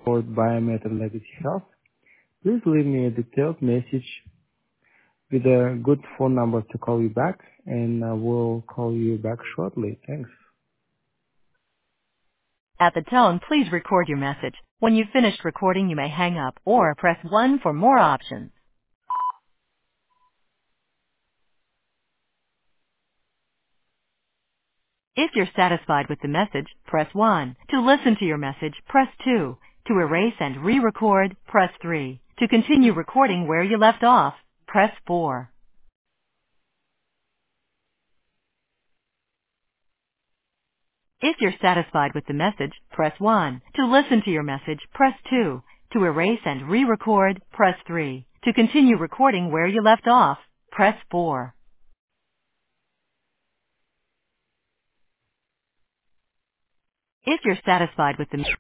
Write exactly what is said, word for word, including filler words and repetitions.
for Biometric Legacy Health. Please leave me a detailed message with a good phone number to call you back, and I will call you back shortly. Thanks. At the tone, please record your message. When you've finished recording, you may hang up or press one for more options. If you're satisfied with the message, press one. To listen to your message, press two. To erase and re-record, press three. To continue recording where you left off, press four. If you're satisfied with the message, press one. To listen to your message, press two. To erase and re-record, press three. To continue recording where you left off, press four. If you're satisfied with the